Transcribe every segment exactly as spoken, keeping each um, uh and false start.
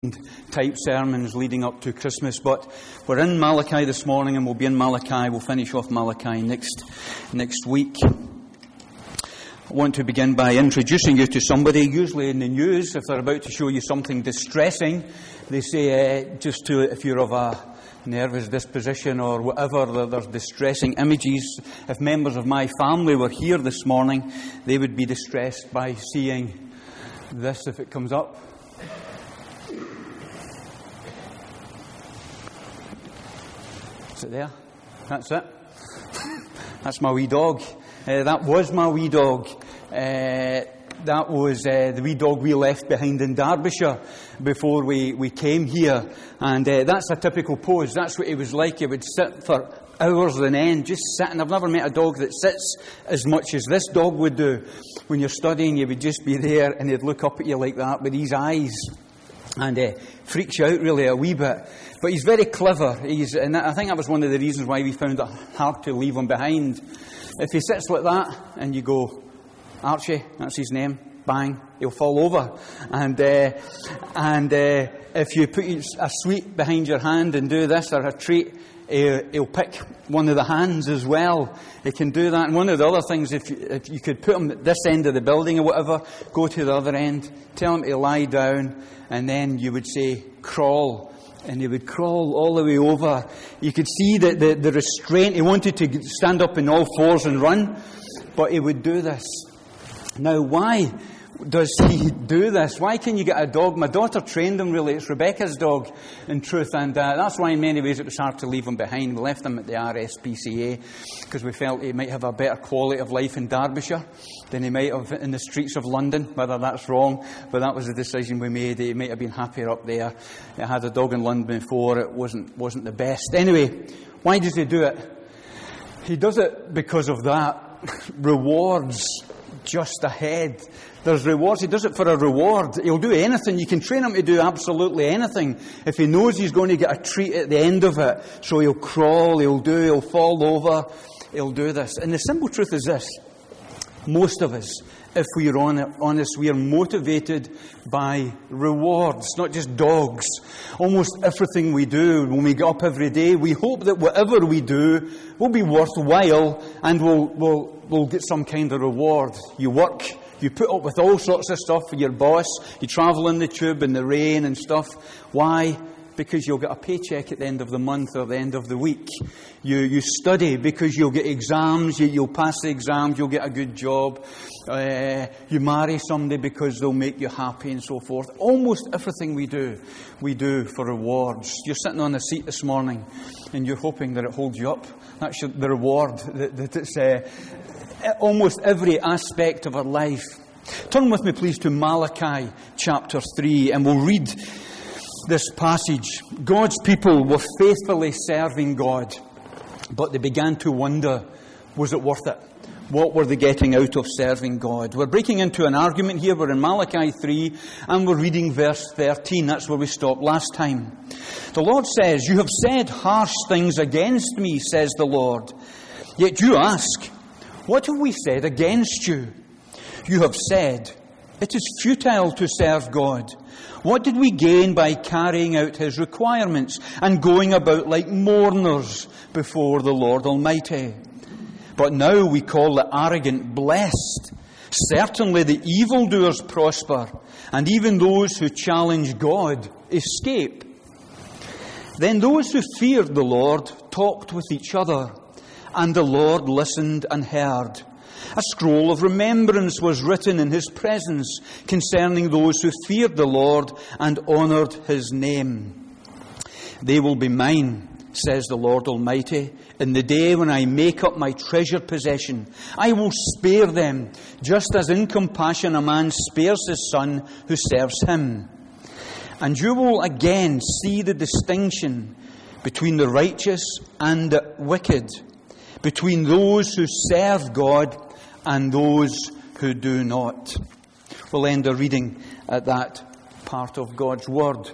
type sermons leading up to Christmas, but we're in Malachi this morning and we'll be in Malachi. We'll finish off Malachi next next week. I want to begin by introducing you to somebody. Usually in the news, if they're about to show you something distressing, they say uh, just to if you're of a nervous disposition or whatever, there's distressing images. If members of my family were here this morning, they would be distressed by seeing this if it comes up. Is it there? That's it. That's my wee dog. Uh, that was my wee dog. Uh, that was uh, the wee dog we left behind in Derbyshire before we, we came here. And uh, that's a typical pose. That's what he was like. He would sit for hours on end, just sitting. I've never met a dog that sits as much as this dog would do. When you're studying, he would just be there and he'd look up at you like that with his eyes. And uh, freaks you out really a wee bit. But he's very clever. He's, and I think that was one of the reasons why we found it hard to leave him behind. If he sits like that and you go, Archie, that's his name, bang, he'll fall over. And uh, and uh, if you put a sweet behind your hand and do this, or a treat, uh, he'll pick one of the hands as well. He can do that. And one of the other things, if you, if you could put him at this end of the building or whatever, go to the other end, tell him to lie down, and then you would say, crawl. And he would crawl all the way over. You could see that the, the restraint. He wanted to stand up on all fours and run, but he would do this. Now, why does he do this? Why can you get a dog? My daughter trained him, really. It's Rebecca's dog, in truth. And uh, that's why, in many ways, it was hard to leave him behind. We left him at the R S P C A because we felt he might have a better quality of life in Derbyshire than he might have in the streets of London. Whether that's wrong, but that was the decision we made. He might have been happier up there. He had a dog in London before. It wasn't wasn't the best. Anyway, why does he do it? He does it because of that. Rewards just ahead. There's rewards. He does it for a reward. He'll do anything. You can train him to do absolutely anything. If he knows he's going to get a treat at the end of it, so he'll crawl, he'll do, he'll fall over, he'll do this. And the simple truth is this. Most of us, if we're honest, we are motivated by rewards, not just dogs. Almost everything we do when we get up every day, we hope that whatever we do will be worthwhile and we'll, we'll, we'll get some kind of reward. You work, you put up with all sorts of stuff for your boss, you travel in the tube in the rain and stuff. Why? Because you'll get a paycheck at the end of the month or the end of the week. You you study because you'll get exams, you, you'll pass the exams, you'll get a good job. Uh, you marry somebody because they'll make you happy and so forth. Almost everything we do, we do for rewards. You're sitting on a seat this morning and you're hoping that it holds you up. That's your, the reward, that, that it's uh, almost every aspect of our life. Turn with me please to Malachi chapter three and we'll read this passage. God's people were faithfully serving God, but they began to wonder, was it worth it? What were they getting out of serving God? We're breaking into an argument here. We're in Malachi three, and we're reading verse thirteen. That's where we stopped last time. The Lord says, "You have said harsh things against me, says the Lord. Yet you ask, what have we said against you? You have said, it is futile to serve God. What did we gain by carrying out His requirements and going about like mourners before the Lord Almighty? But now we call the arrogant blessed. Certainly the evildoers prosper, and even those who challenge God escape. Then those who feared the Lord talked with each other, and the Lord listened and heard. A scroll of remembrance was written in His presence concerning those who feared the Lord and honoured His name. They will be mine, says the Lord Almighty, in the day when I make up my treasured possession. I will spare them, just as in compassion a man spares his son who serves him. And you will again see the distinction between the righteous and the wicked, between those who serve God and those who do not." We'll end our reading at that part of God's Word.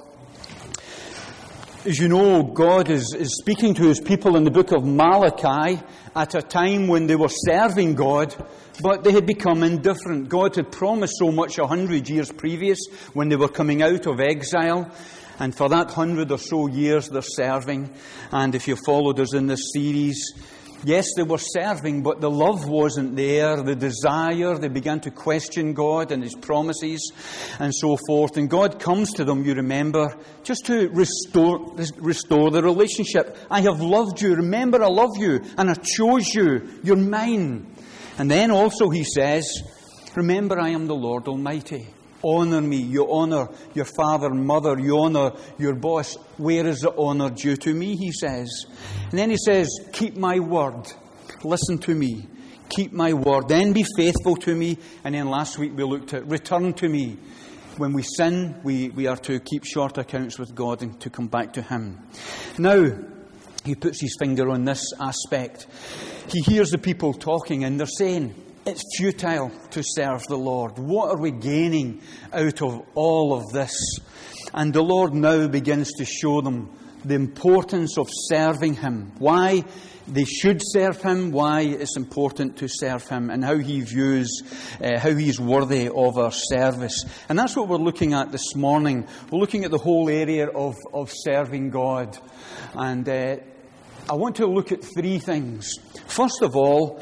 As you know, God is, is speaking to His people in the book of Malachi at a time when they were serving God, but they had become indifferent. God had promised so much a hundred years previous when they were coming out of exile. And for that hundred or so years they're serving. And if you followed us in this series, yes, they were serving, but the love wasn't there, the desire. They began to question God and His promises and so forth. And God comes to them, you remember, just to restore, restore the relationship. I have loved you. Remember, I love you and I chose you. You're mine. And then also He says, remember, I am the Lord Almighty. Honour me. You honour your father and mother. You honour your boss. Where is the honour due to me, He says. And then He says, keep my word. Listen to me. Keep my word. Then be faithful to me. And then last week we looked at return to me. When we sin, we, we are to keep short accounts with God and to come back to Him. Now, He puts His finger on this aspect. He hears the people talking and they're saying, it's futile to serve the Lord. What are we gaining out of all of this? And the Lord now begins to show them the importance of serving Him. Why they should serve Him, why it's important to serve Him, and how He views, uh, how He's worthy of our service. And that's what we're looking at this morning. We're looking at the whole area of, of serving God. And uh, I want to look at three things. First of all,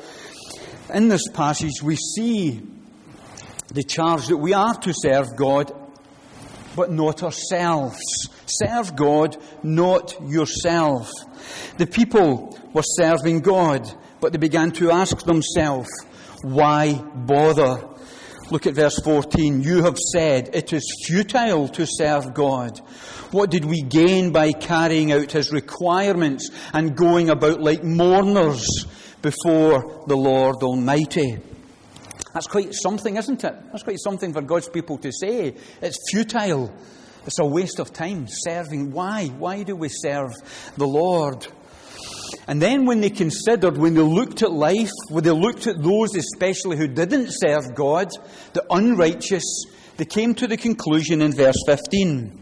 in this passage, we see the charge that we are to serve God, but not ourselves. Serve God, not yourself. The people were serving God, but they began to ask themselves, why bother? Look at verse fourteen. You have said it is futile to serve God. What did we gain by carrying out His requirements and going about like mourners before the Lord Almighty? That's quite something, isn't it? That's quite something for God's people to say. It's futile. It's a waste of time serving. Why? Why do we serve the Lord? And then when they considered, when they looked at life, when they looked at those especially who didn't serve God, the unrighteous, they came to the conclusion in verse fifteen.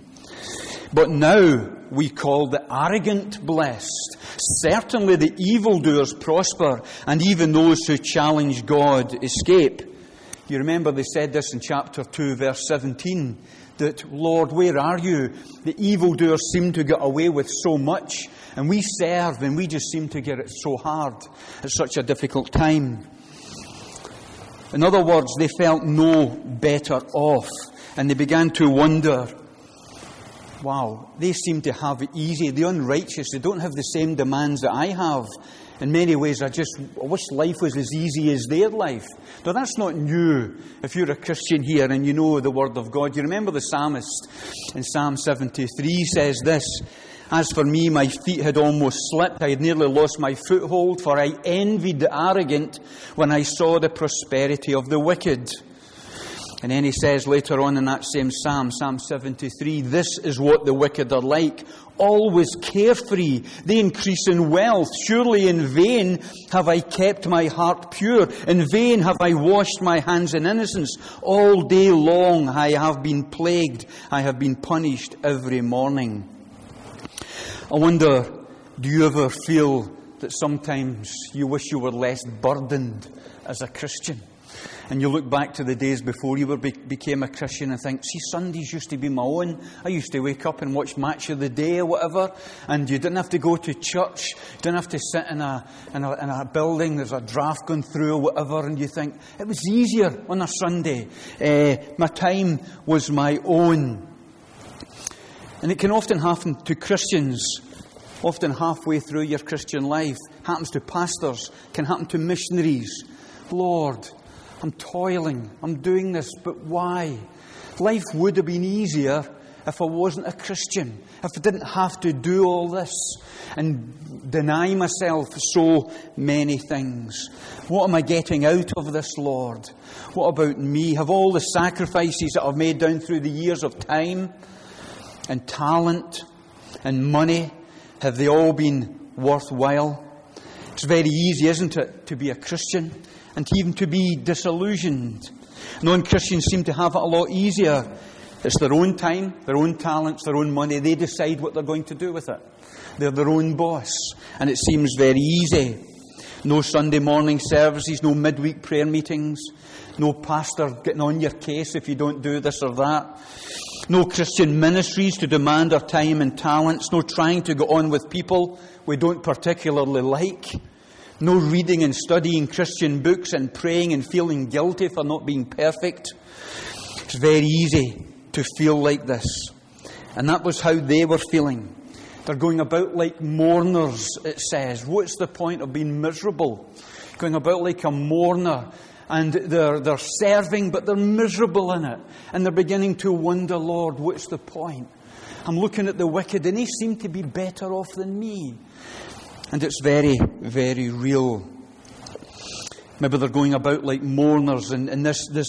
But now we call the arrogant blessed. Certainly the evildoers prosper, and even those who challenge God escape. You remember they said this in chapter two, verse seventeen, that, Lord, where are you? The evildoers seem to get away with so much, and we serve, and we just seem to get it so hard at such a difficult time. In other words, they felt no better off, and they began to wonder, wow, they seem to have it easy. The unrighteous, they don't have the same demands that I have. In many ways, I just I wish life was as easy as their life. Now, that's not new. If you're a Christian here and you know the Word of God, you remember the psalmist in Psalm seventy-three says this, as for me, my feet had almost slipped. I had nearly lost my foothold, for I envied the arrogant when I saw the prosperity of the wicked. And then he says later on in that same Psalm, Psalm seventy-three, this is what the wicked are like, always carefree. They increase in wealth. Surely in vain have I kept my heart pure. In vain have I washed my hands in innocence. All day long I have been plagued. I have been punished every morning. I wonder, do you ever feel that sometimes you wish you were less burdened as a Christian? And you look back to the days before you were be- became a Christian and think, see, Sundays used to be my own. I used to wake up and watch Match of the Day or whatever, and you didn't have to go to church. You didn't have to sit in a, in a, in a building, there's a draft going through or whatever, and you think, it was easier on a Sunday. Uh, my time was my own. And it can often happen to Christians, often halfway through your Christian life. Happens to pastors, can happen to missionaries. Lord, I'm toiling, I'm doing this, but why? Life would have been easier if I wasn't a Christian, if I didn't have to do all this and deny myself so many things. What am I getting out of this, Lord? What about me? Have all the sacrifices that I've made down through the years of time and talent and money, have they all been worthwhile? It's very easy, isn't it, to be a Christian and even to be disillusioned. Non-Christians seem to have it a lot easier. It's their own time, their own talents, their own money. They decide what they're going to do with it. They're their own boss, and it seems very easy. No Sunday morning services, no midweek prayer meetings, no pastor getting on your case if you don't do this or that. No Christian ministries to demand our time and talents. No trying to get on with people we don't particularly like. No reading and studying Christian books and praying and feeling guilty for not being perfect. It's very easy to feel like this. And that was how they were feeling. They're going about like mourners, it says. What's the point of being miserable? Going about like a mourner. And they're, they're serving, but they're miserable in it. And they're beginning to wonder, Lord, what's the point? I'm looking at the wicked and they seem to be better off than me. And it's very, very real. Maybe they're going about like mourners and, and this, this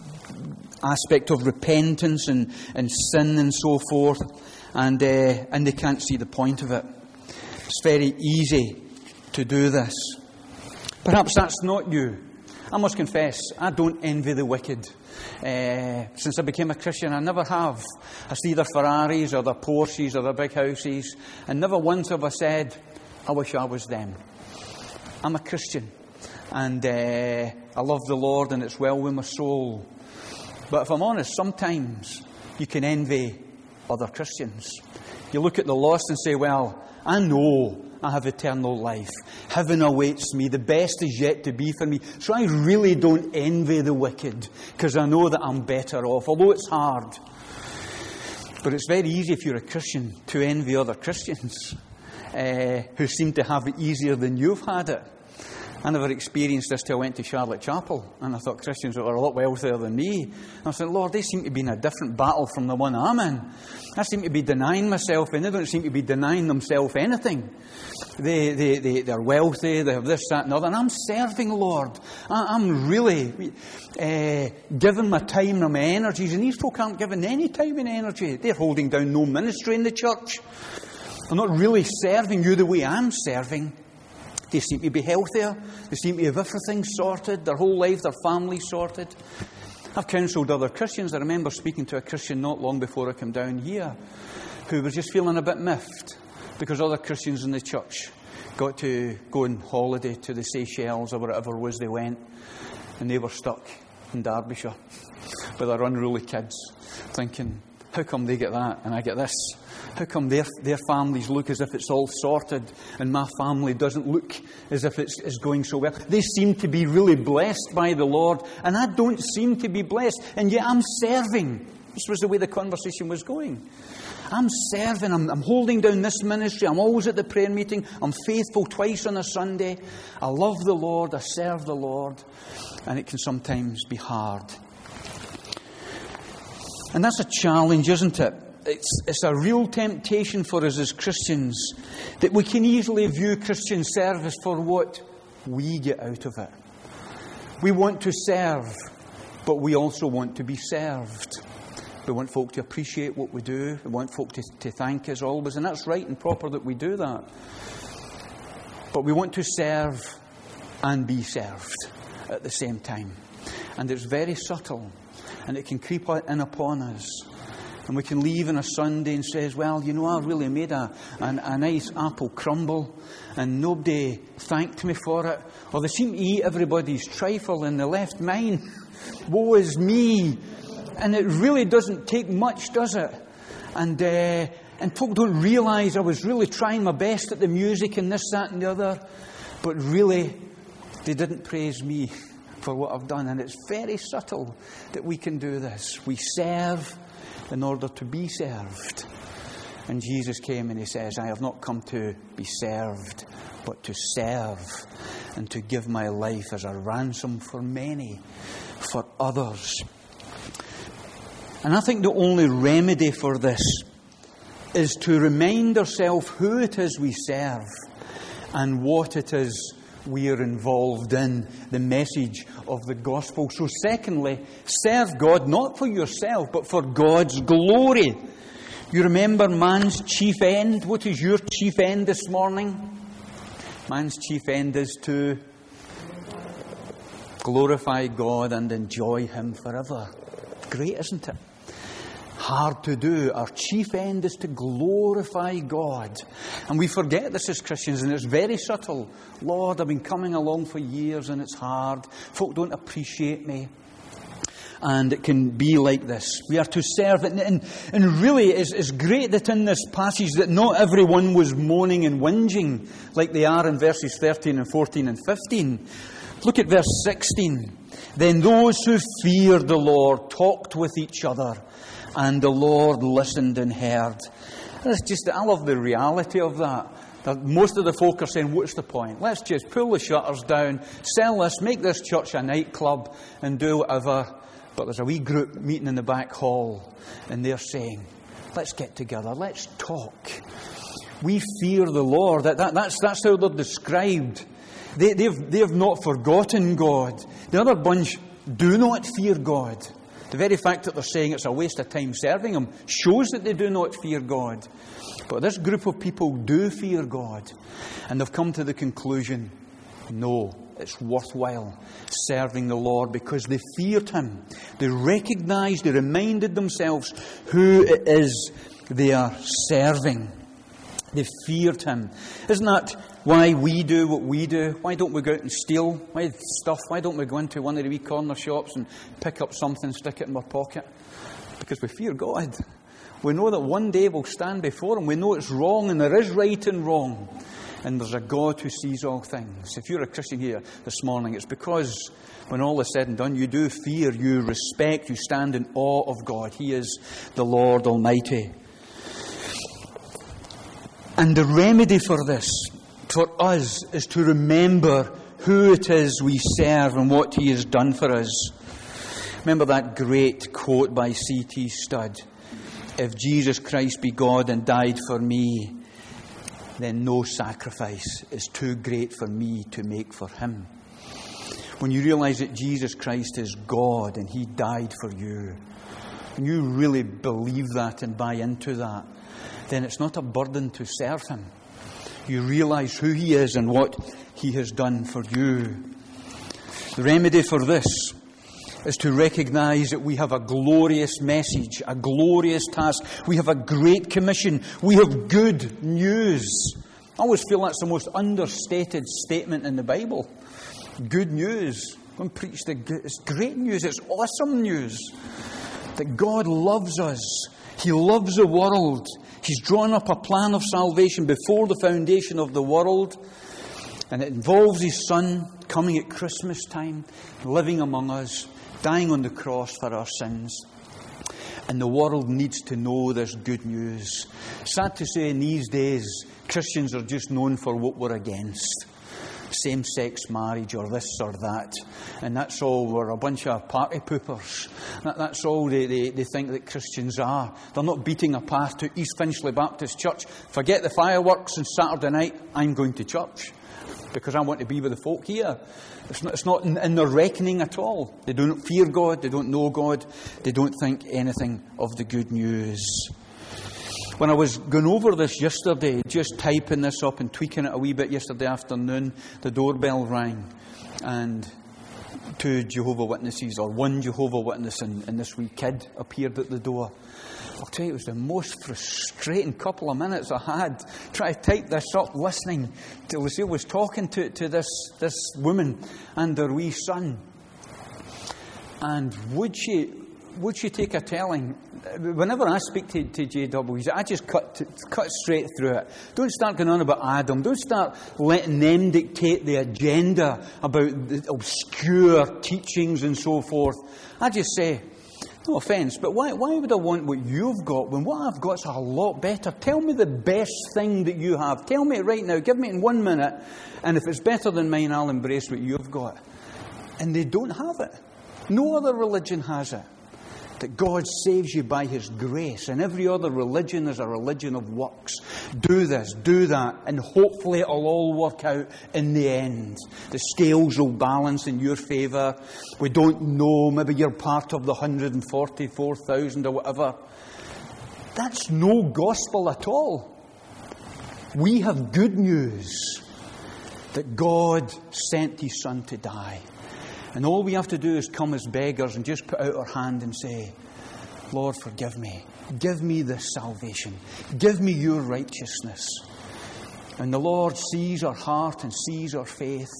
aspect of repentance and, and sin and so forth. And, uh, and they can't see the point of it. It's very easy to do this. Perhaps that's not you. I must confess, I don't envy the wicked. Uh, since I became a Christian, I never have. I see their Ferraris or their Porsches or their big houses, and never once have I said, I wish I was them. I'm a Christian, and uh, I love the Lord, and it's well with my soul. But if I'm honest, sometimes you can envy other Christians. You look at the lost and say, well, I know I have eternal life. Heaven awaits me. The best is yet to be for me. So I really don't envy the wicked because I know that I'm better off, although it's hard. But it's very easy if you're a Christian to envy other Christians uh, who seem to have it easier than you've had it. I never experienced this till I went to Charlotte Chapel, and I thought Christians were a lot wealthier than me. And I said, Lord, they seem to be in a different battle from the one I'm in. I seem to be denying myself, and they don't seem to be denying themselves anything. They, they, they, they're wealthy, they have this, that, and other, and I'm serving, Lord. I, I'm really uh, giving my time and my energies, and these folk aren't giving any time and energy. They're holding down no ministry in the church. They're not really serving you the way I'm serving. They seem to be healthier. They seem to have everything sorted, their whole life, their family sorted. I've counselled other Christians. I remember speaking to a Christian not long before I came down here who was just feeling a bit miffed because other Christians in the church got to go on holiday to the Seychelles or wherever it was they went, and they were stuck in Derbyshire with their unruly kids, thinking, how come they get that and I get this? How come their their families look as if it's all sorted and my family doesn't look as if it's, it's going so well? They seem to be really blessed by the Lord, and I don't seem to be blessed, and yet I'm serving. This was the way the conversation was going. I'm serving, I'm, I'm holding down this ministry, I'm always at the prayer meeting, I'm faithful twice on a Sunday, I love the Lord, I serve the Lord, and it can sometimes be hard. And that's a challenge, isn't it? It's, it's a real temptation for us as Christians that we can easily view Christian service for what we get out of it. We want to serve, but we also want to be served. We want folk to appreciate what we do. We want folk to, to thank us always, and that's right and proper that we do that. But we want to serve and be served at the same time. And it's very subtle, and it can creep in upon us. And we can leave on a Sunday and says, well, you know, I really made a, a, a nice apple crumble and nobody thanked me for it. Or they seem to eat everybody's trifle and they left mine. Woe is me. And it really doesn't take much, does it? And uh, and folk don't realise I was really trying my best at the music and this, that and the other. But really, they didn't praise me for what I've done. And it's very subtle that we can do this. We serve in order to be served. And Jesus came and he says, I have not come to be served, but to serve and to give my life as a ransom for many, for others. And I think the only remedy for this is to remind ourselves who it is we serve and what it is we are involved in, the message of the gospel. So secondly, serve God not for yourself, but for God's glory. You remember man's chief end? What is your chief end this morning? Man's chief end is to glorify God and enjoy Him forever. Great, isn't it? hard to do. Our chief end is to glorify God. And we forget this as Christians, and it's very subtle. Lord, I've been coming along for years and it's hard. Folk don't appreciate me. And it can be like this. We are to serve it. And, and really, it's, it's great that in this passage that not everyone was moaning and whinging like they are in verses thirteen and fourteen and fifteen. Look at verse sixteen. Then those who feared the Lord talked with each other, and the Lord listened and heard. And it's just, I love the reality of that. That most of the folk are saying, what's the point? Let's just pull the shutters down, sell this, make this church a nightclub, and do whatever. But there's a wee group meeting in the back hall, and they're saying, let's get together, let's talk. We fear the Lord. That, that, that's, that's how they're described. They, they've, they've not forgotten God. The other bunch do not fear God. The very fact that they're saying it's a waste of time serving Him shows that they do not fear God. But this group of people do fear God. And they've come to the conclusion, no, it's worthwhile serving the Lord because they feared Him. They recognised, they reminded themselves who it is they are serving. They feared Him. Isn't that why we do what we do? Why don't we go out and steal why stuff? Why don't we go into one of the wee corner shops and pick up something, stick it in our pocket? Because we fear God. We know that one day we'll stand before Him. We know it's wrong, and there is right and wrong. And there's a God who sees all things. If you're a Christian here this morning, it's because when all is said and done, you do fear, you respect, you stand in awe of God. He is the Lord Almighty. And the remedy for this, for us, is to remember who it is we serve and what He has done for us. Remember that great quote by C T Studd. If Jesus Christ be God and died for me, then no sacrifice is too great for me to make for Him. When you realise that Jesus Christ is God and He died for you, and you really believe that and buy into that, then it's not a burden to serve Him. You realise who He is and what He has done for you. The remedy for this is to recognise that we have a glorious message, a glorious task. We have a great commission. We have good news. I always feel that's the most understated statement in the Bible. Good news. Go and preach the good. It's great news. It's awesome news. That God loves us. He loves the world. He's drawn up a plan of salvation before the foundation of the world. And it involves His Son coming at Christmas time, living among us, dying on the cross for our sins. And the world needs to know this good news. Sad to say, in these days, Christians are just known for what we're against. Same-sex marriage or this or that. And that's all, we're a bunch of party poopers. That, that's all they, they, they think that Christians are. They're not beating a path to East Finchley Baptist Church. Forget the fireworks on Saturday night, I'm going to church. Because I want to be with the folk here. It's not, it's not in, in their reckoning at all. They don't fear God. They don't know God. They don't think anything of the good news. When I was going over this yesterday, just typing this up and tweaking it a wee bit yesterday afternoon, the doorbell rang. And two Jehovah's Witnesses, or one Jehovah's Witness and, and this wee kid appeared at the door. I'll tell you, it was the most frustrating couple of minutes I had trying to type this up, listening to Lucille was talking to, to this, this woman and their wee son. And would she, would she take a telling? Whenever I speak to, to J W, I just cut, to, cut straight through it. Don't start going on about Adam. Don't start letting them dictate the agenda about the obscure teachings and so forth. I just say, no offence, but why, why would I want what you've got when what I've got's a lot better? Tell me the best thing that you have. Tell me it right now. Give me it in one minute. And if it's better than mine, I'll embrace what you've got. And they don't have it. No other religion has it. That God saves you by His grace. And every other religion is a religion of works. Do this, do that, and hopefully it'll all work out in the end. The scales will balance in your favour. We don't know, maybe you're part of the one hundred forty-four thousand or whatever. That's no gospel at all. We have good news that God sent His Son to die. And all we have to do is come as beggars and just put out our hand and say, Lord, forgive me. Give me this salvation. Give me your righteousness. And the Lord sees our heart and sees our faith,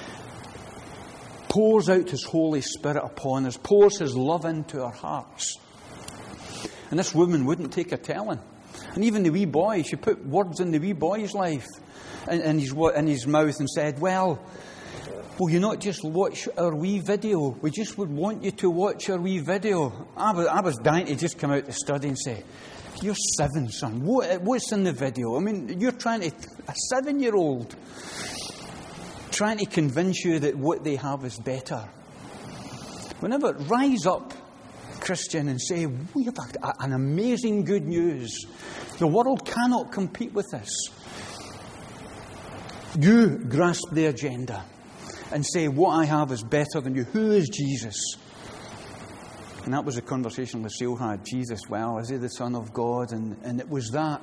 pours out His Holy Spirit upon us, pours His love into our hearts. And this woman wouldn't take a telling. And even the wee boy, she put words in the wee boy's life, in, in, his, in his mouth, and said, well, will you not just watch our wee video? We just would want you to watch our wee video. I was, I was dying to just come out the study and say, you're seven, son. What, what's in the video? I mean, you're trying to, a seven-year-old, trying to convince you that what they have is better. Whenever, rise up, Christian, and say, we have a, an amazing good news. The world cannot compete with this. You grasp the agenda and say, what I have is better than you. Who is Jesus? And that was the conversation Lucille had. Jesus, well, is He the Son of God? And, and it was that.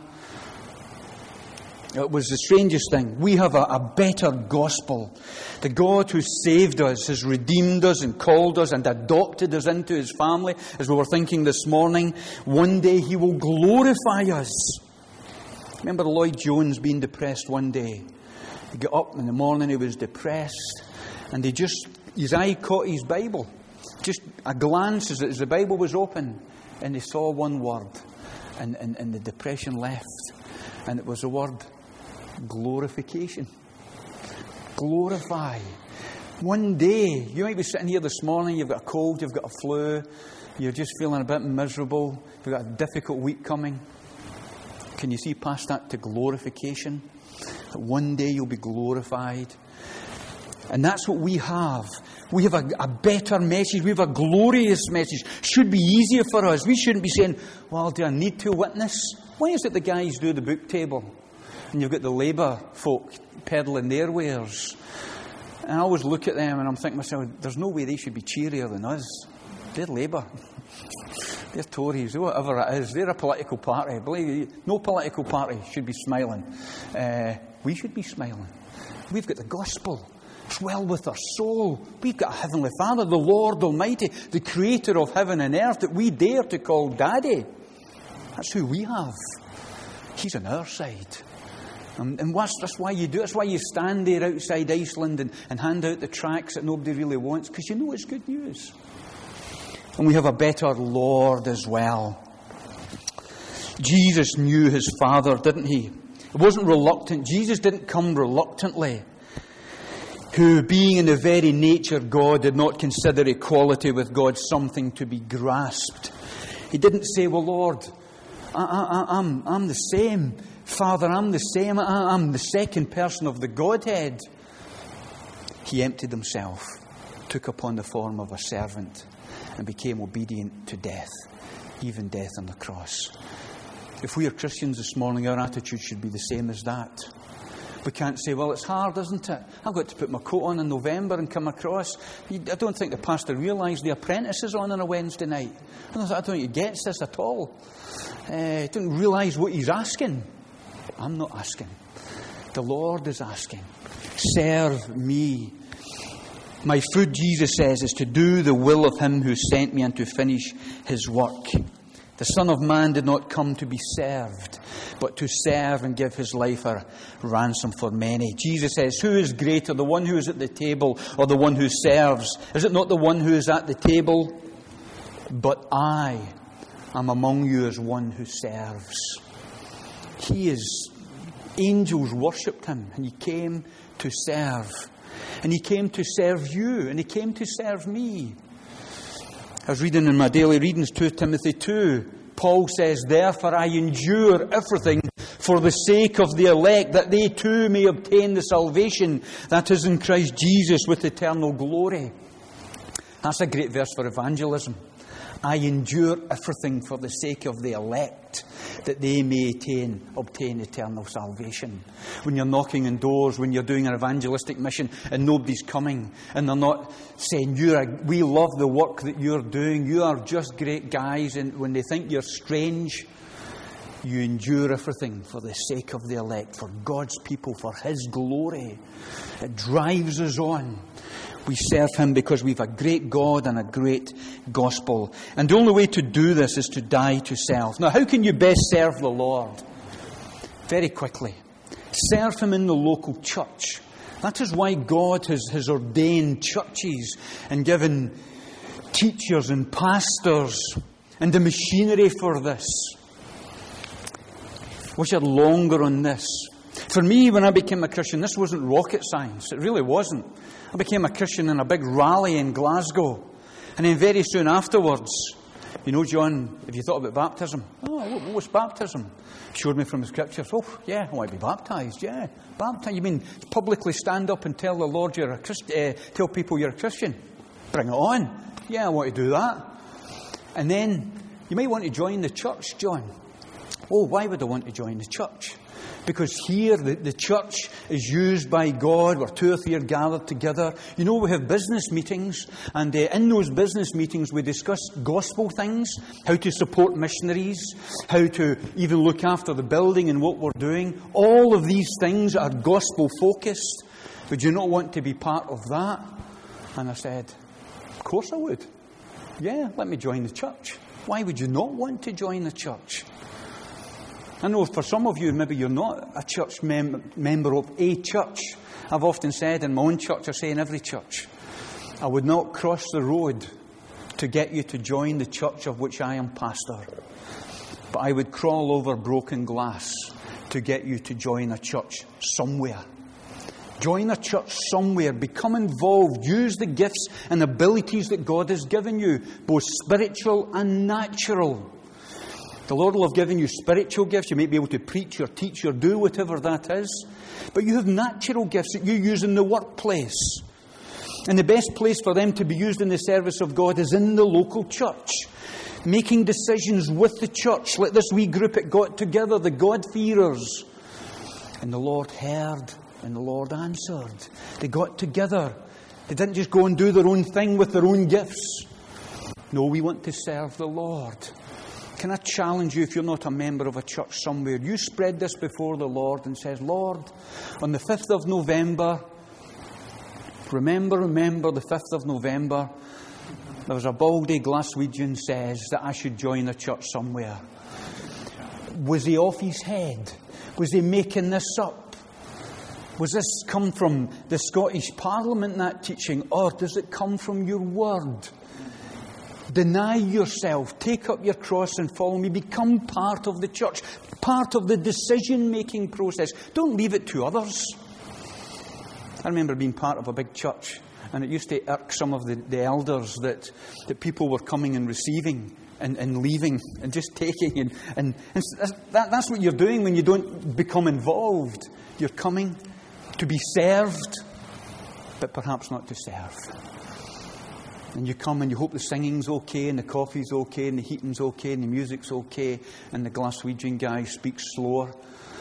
It was the strangest thing. We have a, a better gospel. The God who saved us, has redeemed us and called us and adopted us into His family, as we were thinking this morning. One day He will glorify us. Remember Lloyd Jones being depressed one day. He got up in the morning, he was depressed, and they just, his eye caught his Bible. Just a glance as, as the Bible was open, and they saw one word, and, and, and the depression left. And it was the word glorification. Glorify. One day, you might be sitting here this morning, you've got a cold, you've got a flu, you're just feeling a bit miserable, you've got a difficult week coming. Can you see past that to glorification? That one day you'll be glorified. And that's what we have. We have a, a better message. We have a glorious message. Should be easier for us. We shouldn't be saying, well, do I need to witness? Why is it the guys do the book table? And you've got the Labour folk peddling their wares. And I always look at them and I'm thinking to myself, there's no way they should be cheerier than us. They're Labour. They're Tories, whatever it is. They're a political party. Believe me, no political party should be smiling. Uh, we should be smiling. We've got the gospel. It's well with our soul. We've got a Heavenly Father, the Lord Almighty, the Creator of heaven and earth, that we dare to call Daddy. That's who we have. He's on our side. And, and that's, that's why you do it. That's why you stand there outside Iceland and, and hand out the tracts that nobody really wants, because you know it's good news. And we have a better Lord as well. Jesus knew His Father, didn't He? It wasn't reluctant. Jesus didn't come reluctantly. Who, being in the very nature God, did not consider equality with God something to be grasped. He didn't say, well, Lord, I, I, I'm, I'm the same. Father, I'm the same. I, I'm the second person of the Godhead. He emptied Himself, took upon the form of a servant, and became obedient to death, even death on the cross. If we are Christians this morning, our attitude should be the same as that. We can't say, well, it's hard, isn't it? I've got to put my coat on in November and come across. I don't think the pastor realised the apprentice is on on a Wednesday night. I don't, I don't think he gets this at all. Uh, he didn't realise what he's asking. I'm not asking. The Lord is asking. Serve me. My food, Jesus says, is to do the will of Him who sent me and to finish His work. The Son of Man did not come to be served, but to serve and give His life a ransom for many. Jesus says, who is greater, the one who is at the table or the one who serves? Is it not the one who is at the table? But I am among you as one who serves. He is, angels worshipped Him, and He came to serve. And He came to serve you, and He came to serve me. I was reading in my daily readings, Second Timothy two. Paul says, therefore I endure everything for the sake of the elect, that they too may obtain the salvation that is in Christ Jesus with eternal glory. That's a great verse for evangelism. I endure everything for the sake of the elect, that they may attain, obtain eternal salvation. When you're knocking on doors, when you're doing an evangelistic mission and nobody's coming, and they're not saying, you're a, we love the work that you're doing, you are just great guys, and when they think you're strange, you endure everything for the sake of the elect, for God's people, for His glory. It drives us on. We serve him because we've a great God and a great gospel. And the only way to do this is to die to self. Now, how can you best serve the Lord? Very quickly. Serve him in the local church. That is why God has, has ordained churches and given teachers and pastors and the machinery for this. Wish I had longer on this. For me, when I became a Christian, this wasn't rocket science. It really wasn't. I became a Christian in a big rally in Glasgow. And then very soon afterwards, you know, John, have you thought about baptism? Oh, what was baptism? He showed me from the scriptures. Oh, yeah, I want to be baptised, yeah. Baptised. You mean publicly stand up and tell the Lord you're a Christ- uh, tell people you're a Christian? Bring it on. Yeah, I want to do that. And then, you might want to join the church, John. Oh, why would I want to join the church? Because here, the, the church is used by God, where two or three are gathered together. You know, we have business meetings, and uh, in those business meetings we discuss gospel things, how to support missionaries, how to even look after the building and what we're doing. All of these things are gospel-focused. Would you not want to be part of that? And I said, of course I would. Yeah, let me join the church. Why would you not want to join the church? I know for some of you, maybe you're not a church mem- member of a church. I've often said in my own church, I say in every church, I would not cross the road to get you to join the church of which I am pastor. But I would crawl over broken glass to get you to join a church somewhere. Join a church somewhere. Become involved. Use the gifts and abilities that God has given you, both spiritual and natural. The Lord will have given you spiritual gifts. You might be able to preach or teach or do whatever that is. But you have natural gifts that you use in the workplace. And the best place for them to be used in the service of God is in the local church. Making decisions with the church, like this wee group that got together, the God-fearers. And the Lord heard and the Lord answered. They got together. They didn't just go and do their own thing with their own gifts. No, we want to serve the Lord. Can I challenge you, if you're not a member of a church somewhere, you spread this before the Lord and says, Lord, on the fifth of November, remember, remember the fifth of November, there was a Baldy Glaswegian says that I should join a church somewhere. Was he off his head? Was he making this up? Was this come from the Scottish Parliament, that teaching, or does it come from your word? Deny yourself, take up your cross and follow me. Become part of the church, part of the decision-making process. Don't leave it to others. I remember being part of a big church, and it used to irk some of the, the elders that, that people were coming and receiving and, and leaving and just taking. And, and, and that, that's what you're doing when you don't become involved. You're coming to be served, but perhaps not to serve. And you come and you hope the singing's okay, and the coffee's okay, and the heating's okay, and the music's okay, and the Glaswegian guy speaks slower.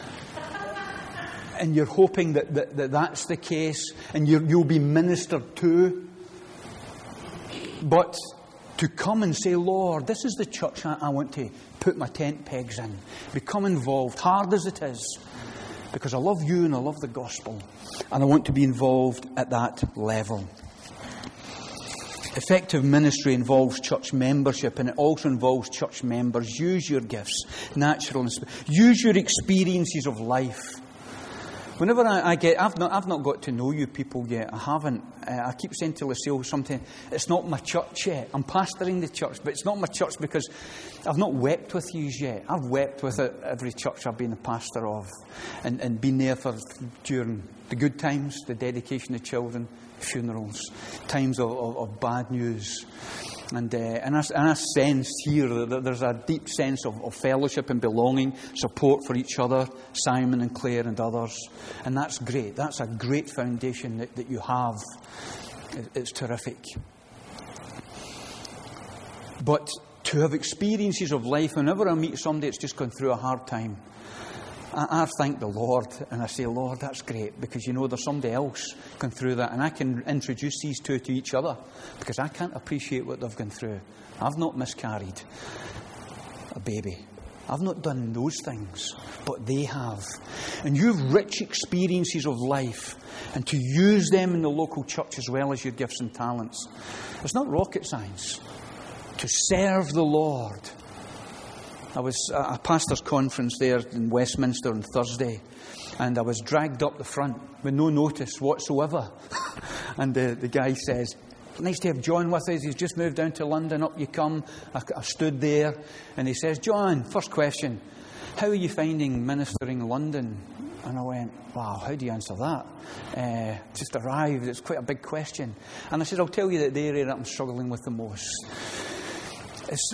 And you're hoping that, that, that that's the case, and you're, you'll be ministered to. But to come and say, Lord, this is the church I, I want to put my tent pegs in. Become involved, hard as it is, because I love you and I love the gospel. And I want to be involved at that level. Effective ministry involves church membership, and it also involves church members. Use your gifts, natural and spiritual. Use your experiences of life. Whenever I, I get, I've not, I've not got to know you people yet. I haven't. Uh, I keep saying to Lucille sometimes, it's not my church yet. I'm pastoring the church, but it's not my church because I've not wept with you yet. I've wept with it, every church I've been a pastor of, and, and been there for during the good times, the dedication of children, funerals, times of, of, of bad news. And, uh, and, I, and I sense here that there's a deep sense of, of fellowship and belonging, support for each other, Simon and Claire and others. And that's great. That's a great foundation that, that you have. It, it's terrific. But to have experiences of life, whenever I meet somebody that's just gone through a hard time, I, I thank the Lord, and I say, Lord, that's great, because you know there's somebody else going through that, and I can introduce these two to each other, because I can't appreciate what they've gone through. I've not miscarried a baby. I've not done those things, but they have. And you have rich experiences of life, and to use them in the local church as well as your gifts and talents. It's not rocket science. To serve the Lord. I was at a pastor's conference there in Westminster on Thursday, and I was dragged up the front with no notice whatsoever. And the, the guy says, "Nice to have John with us. He's just moved down to London. Up you come." I, I stood there, and he says, "John, first question, how are you finding ministering in London?" And I went, "Wow, how do you answer that? Uh, just arrived. It's quite a big question." And I said, "I'll tell you that the area that I'm struggling with the most. It's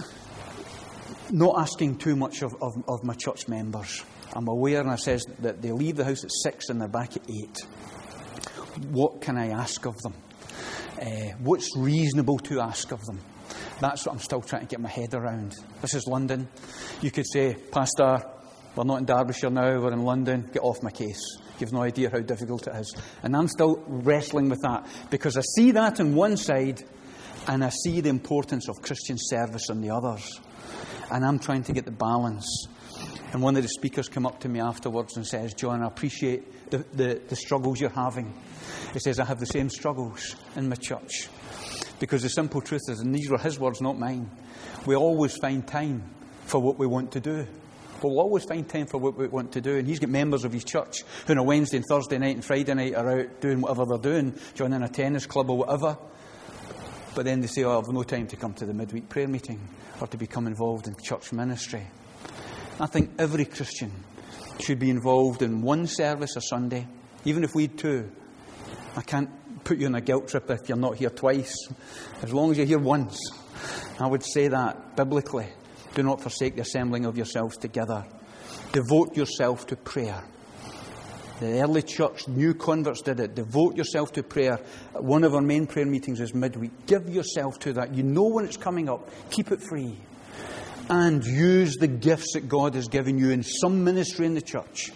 not asking too much of, of, of my church members. I'm aware," and I says, "that they leave the house at six and they're back at eight. What can I ask of them? Uh, what's reasonable to ask of them?" That's what I'm still trying to get my head around. This is London. You could say, "Pastor, we're not in Derbyshire now, we're in London. Get off my case. You've no idea how difficult it is." And I'm still wrestling with that, because I see that on one side, and I see the importance of Christian service on the others. And I'm trying to get the balance. And one of the speakers came up to me afterwards and says, "John, I appreciate the, the, the struggles you're having." He says, "I have the same struggles in my church." Because the simple truth is, and these were his words, not mine, we always find time for what we want to do. We'll always find time for what we want to do. And he's got members of his church who on a Wednesday and Thursday night and Friday night are out doing whatever they're doing, joining a tennis club or whatever. But then they say, "Oh, I've no time to come to the midweek prayer meeting or to become involved in church ministry." I think every Christian should be involved in one service a Sunday, even if we had two. I can't put you on a guilt trip if you're not here twice. As long as you're here once, I would say that biblically. Do not forsake the assembling of yourselves together. Devote yourself to prayer. The early church, new converts did it. Devote yourself to prayer. One of our main prayer meetings is midweek. Give yourself to that. You know when it's coming up. Keep it free. And use the gifts that God has given you in some ministry in the church.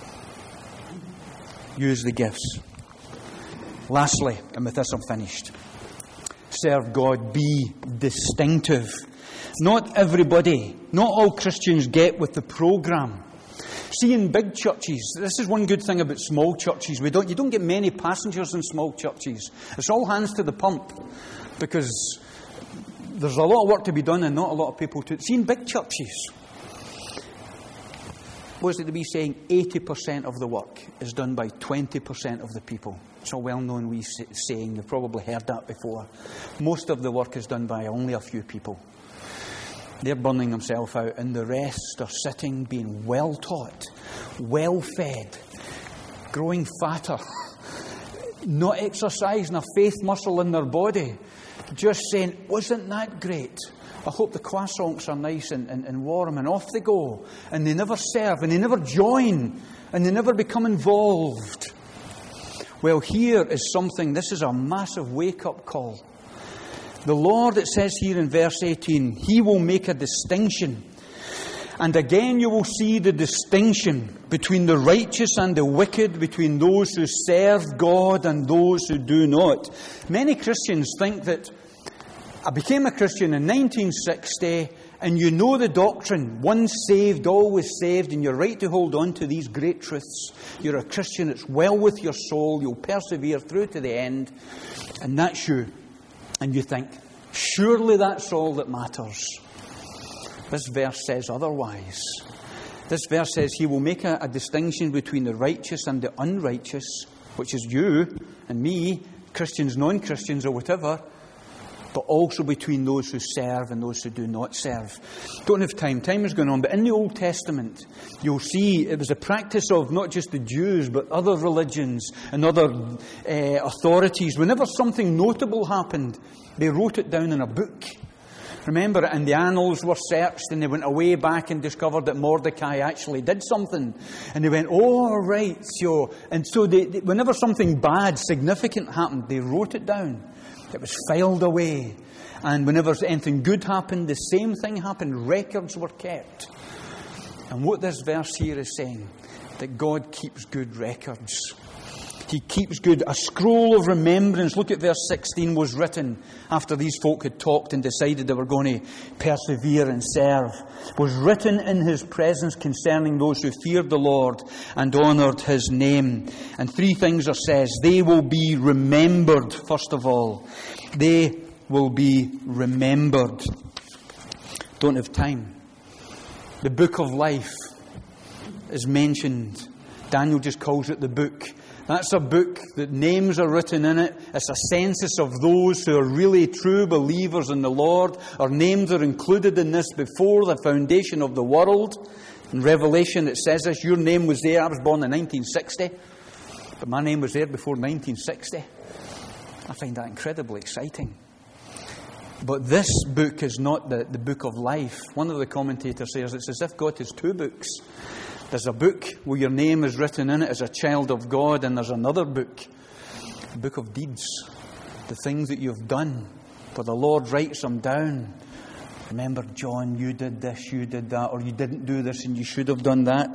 Use the gifts. Lastly, and with this I'm finished. Serve God. Be distinctive. Not everybody, not all Christians get with the programme. See, in big churches, this is one good thing about small churches. We don't, you don't get many passengers in small churches. It's all hands to the pump, because there's a lot of work to be done and not a lot of people to... See, in big churches, what's it to be saying? eighty percent of the work is done by twenty percent of the people. It's a well-known wee saying. You've probably heard that before. Most of the work is done by only a few people. They're burning themselves out, and the rest are sitting, being well taught, well fed, growing fatter, not exercising a faith muscle in their body, just saying, "Wasn't that great? I hope the croissants are nice and, and, and warm," and off they go. And they never serve, and they never join, and they never become involved. Well, here is something, this is a massive wake-up call. The Lord, it says here in verse eighteen, He will make a distinction. And again you will see the distinction between the righteous and the wicked, between those who serve God and those who do not. Many Christians think that I became a Christian in nineteen sixty, and you know the doctrine, once saved, always saved, and you're right to hold on to these great truths. You're a Christian, it's well with your soul, you'll persevere through to the end, and that's you. And you think, surely that's all that matters. This verse says otherwise. This verse says He will make a, a distinction between the righteous and the unrighteous, which is you and me, Christians, non-Christians or whatever, but also between those who serve and those who do not serve. Don't have time. Time is going on. But in the Old Testament, you'll see it was a practice of not just the Jews, but other religions and other uh, authorities. Whenever something notable happened, they wrote it down in a book. Remember, and the annals were searched, and they went away back and discovered that Mordecai actually did something. And they went, "Oh, right, so..." And so they, they, whenever something bad, significant happened, they wrote it down. It was filed away. And whenever anything good happened, the same thing happened. Records were kept. And what this verse here is saying, that God keeps good records. He keeps good. A scroll of remembrance, look at verse sixteen, was written after these folk had talked and decided they were going to persevere and serve. Was written in his presence concerning those who feared the Lord and honoured his name. And three things are said. They will be remembered, first of all. They will be remembered. Don't have time. The book of life is mentioned. Daniel just calls it the book. That's a book that names are written in it. It's a census of those who are really true believers in the Lord. Our names are included in this before the foundation of the world. In Revelation it says this, your name was there. I was born in nineteen sixty, but my name was there before nineteen sixty. I find that incredibly exciting. But this book is not the, the book of life. One of the commentators says it's as if God has two books. There's a book where your name is written in it as a child of God, and there's another book, the book of deeds, the things that you've done, where the Lord writes them down. Remember, John, you did this, you did that, or you didn't do this and you should have done that.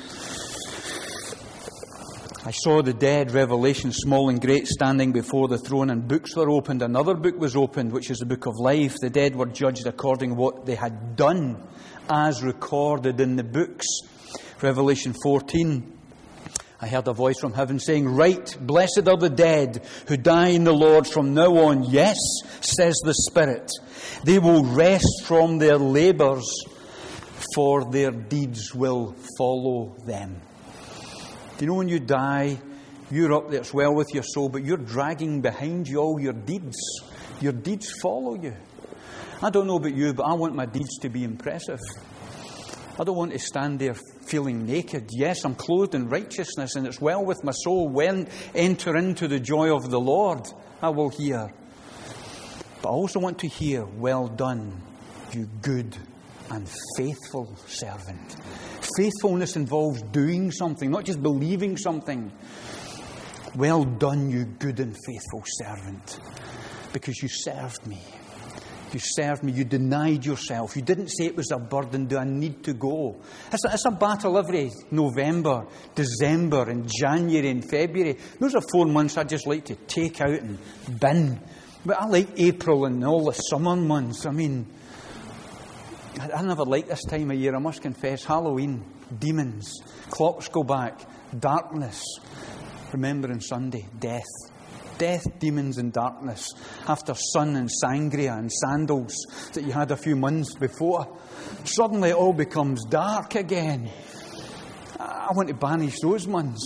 I saw the dead, Revelation, small and great, standing before the throne, and books were opened. Another book was opened, which is the book of life. The dead were judged according to what they had done, as recorded in the books. Revelation fourteen, I heard a voice from heaven saying, "Write, blessed are the dead who die in the Lord from now on. Yes, says the Spirit, they will rest from their labours, for their deeds will follow them." Do you know when you die, you're up there, it's well with your soul, but you're dragging behind you all your deeds. Your deeds follow you. I don't know about you, but I want my deeds to be impressive. I don't want to stand there feeling naked. Yes, I'm clothed in righteousness and it's well with my soul. When enter into the joy of the Lord, I will hear. But I also want to hear, well done, you good and faithful servant. Faithfulness involves doing something, not just believing something. Well done, you good and faithful servant, because you served me. You served me. You denied yourself. You didn't say it was a burden. Do I need to go? It's a, it's a battle every November, December, and January and February. Those are four months I just like to take out and bin. But I like April and all the summer months. I mean, I, I never like this time of year, I must confess. Halloween, demons, clocks go back, darkness, remembering Sunday, death. Death, demons and darkness. After sun and sangria and sandals that you had a few months before, suddenly it all becomes dark again. I want to banish those months.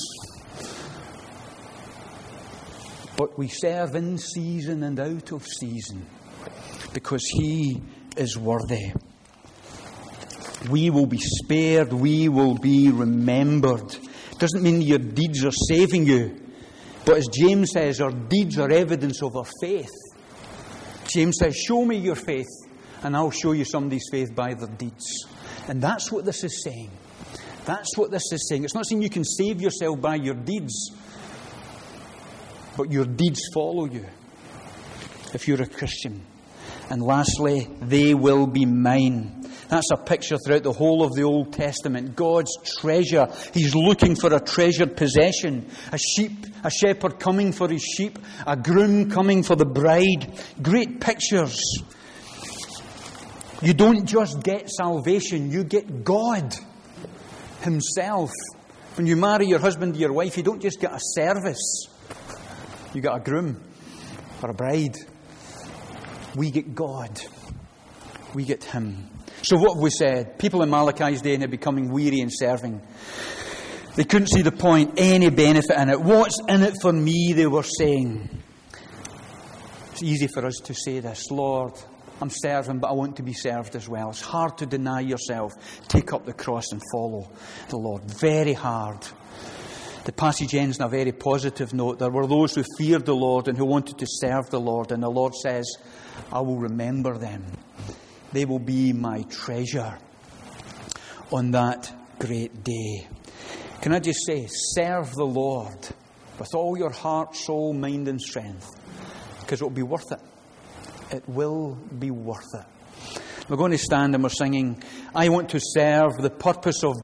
But we serve in season and out of season, because He is worthy. We will be spared. We will be remembered. Doesn't mean your deeds are saving you. But as James says, our deeds are evidence of our faith. James says, show me your faith, and I'll show you somebody's faith by their deeds. And that's what this is saying. That's what this is saying. It's not saying you can save yourself by your deeds, but your deeds follow you if you're a Christian. And lastly, they will be mine. That's a picture throughout the whole of the Old Testament. God's treasure. He's looking for a treasured possession. A sheep, a shepherd coming for his sheep. A groom coming for the bride. Great pictures. You don't just get salvation, you get God Himself. When you marry your husband to your wife, you don't just get a service. You get a groom or a bride. We get God. We get Him. So what have we said? People in Malachi's day are becoming weary in serving. They couldn't see the point, any benefit in it. What's in it for me, they were saying. It's easy for us to say this. Lord, I'm serving, but I want to be served as well. It's hard to deny yourself. Take up the cross and follow the Lord. Very hard. The passage ends on a very positive note. There were those who feared the Lord and who wanted to serve the Lord. And the Lord says, I will remember them. They will be my treasure on that great day. Can I just say, serve the Lord with all your heart, soul, mind and strength, because it will be worth it. It will be worth it. We're going to stand and we're singing, I want to serve the purpose of